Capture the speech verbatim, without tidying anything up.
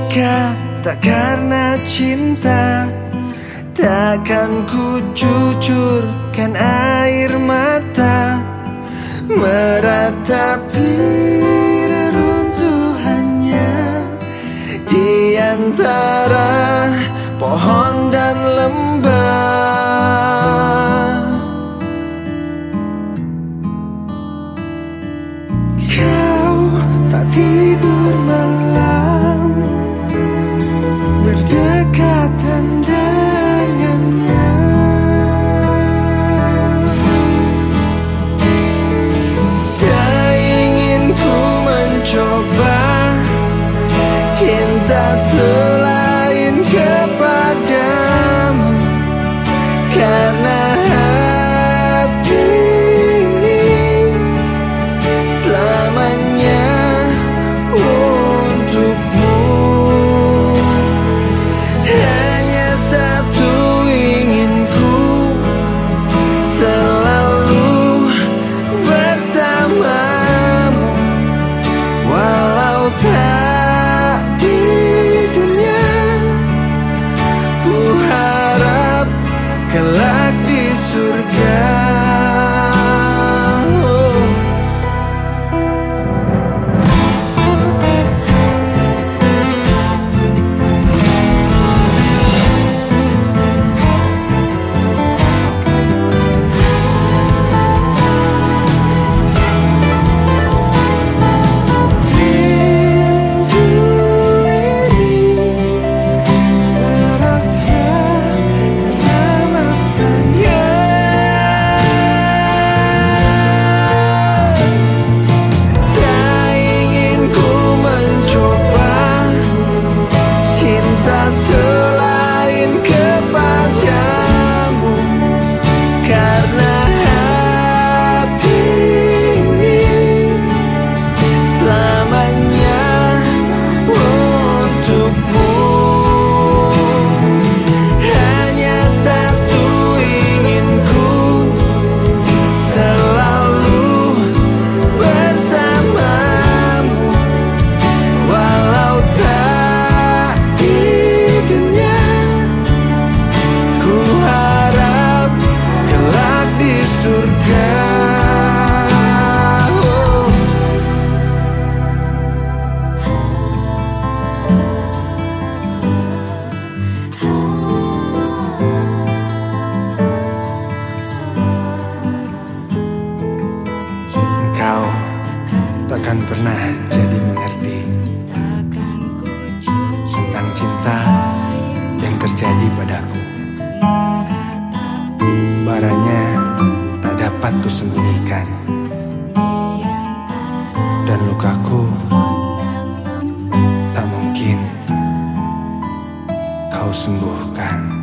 dekat tak karena cinta, takkan ku cucurkan air mata meratapi reruntuhannya di antara pohon dan lembah. Kau tak tidur malam berdekatan dengannya. Tak ingin ku mencoba cinta selain kepadamu, karena hati ini selamanya untukmu. Hanya satu inginku, selalu bersamamu, walau tak di dunia. Ku harap kelak di surga. Selain kepadamu, karena hati ini selamanya untukmu. Hanya satu inginku, selalu bersamamu, walau tak di dunia. Ku harap kelak di surga. Engkau takkan pernah jadi mengerti tentang cinta yang terjadi padaku. Baranya tak dapat kusembunyikan, dan lukaku tak mungkin kau sembuhkan.